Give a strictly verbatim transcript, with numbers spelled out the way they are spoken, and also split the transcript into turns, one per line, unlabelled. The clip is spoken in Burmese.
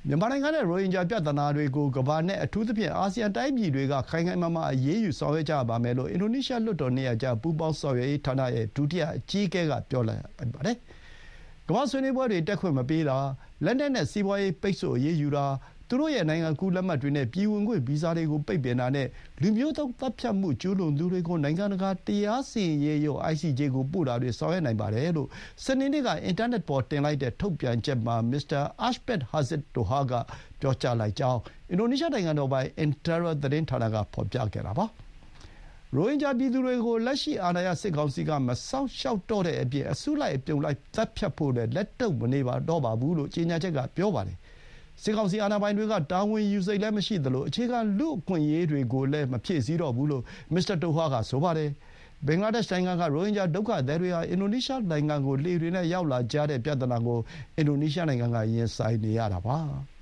မြန်မာနိုင်ငံနဲ့ရိုဟင်ဂျာပြဿနာတွေကိုကမ္ဘာနဲ့အထူးသဖြင့်အာဆီယံတိုင်းပြည်တွေကခိုင်ခိုင်မာမာအရေးယူဆောင်ရွက်ကြပါမယ်လို့အင်ဒိုနီးရှားလွှတ်တော်နှစ်ရပ်ကြားပူးပေါင်းဆောင်ရွက်ရေးဌာနရဲ့ဒုတိယအကြီးအကဲကပြောလိုက်ပါတယ်။ကမ္ဘာ့ဆွေးနွေးပွဲတွေတက်ခွင့်မပေးတာလက်နက်နဲ့စီးပွားရေးပိတ်ဆို့အရေးယူတာသူတို့ရဲ့နိုင်ငံကူးလက်မှတ်တွေနဲ့ပြည်ဝင်ခွင့်ဗီဇာတွေကိုပိတ်ပင်တာနဲ့လူမျိုးတုံးသတ်ဖြတ်မှုကျူးလွန်သူတွေကိုနိုင်ငံတကာတရားစီရင်ရေးရုံး အိုင် စီ ဂျေ ကိုပို့တာတွေဆောင်ရွက်နိုင်ပါတယ်လို့စနေနေ့ကအင်တာနက်ပေါ်တင်လိုက်တဲ့ထုတ်ပြန်ချက်မှာမစ္စတာအာရှ်ဘက်ဟာဇစ်တိုဟာကပြောကြားလိုက်ကြောင်းအင်ဒိုနီးရှားနိုင်ငံတော်ပိုင် Antara သတင်းဌာနကဖော်ပြခဲ့တာပါ။ရိုဟင်ဂျာပြည်သူတွေကိုလက်ရှိအာဏာရစစ်ကောင်စီကမစောင့်ရှောက်တော့တဲ့အပြင်အစုလိုက်အပြုံလိုက်သတ်ဖြတ်ဖို့လည်းလက်တုံ့မနေပါတော့ပါဘူးလို့ကြေညာချက်ကပြောပါတယ်။စစ်ကောင်စီအာဏာပိုင်တွေကတာဝန်ယူစိတ်လည်းမရှိသလိုအခြေခံလူ့အခွင့်အရေးတွေကိုလည်းမဖြည့်ဆည်းတော့ဘူးလို့မစ္စတာတိုဟာကဆိုပါတယ်။ဘင်္ဂလားဒေ့ရှ်နိုင်ငံကရိုဟင်ဂျာဒုက္ခသည်တွေဟာအင်ဒိုနီးရှားနိုင်ငံကိုလှေတွေနဲ့ရောက်လာကြတဲ့ပြဿနာကိုအင်ဒိုနီးရှားနိုင်ငံကရင်ဆိုင်နေရတာပါ။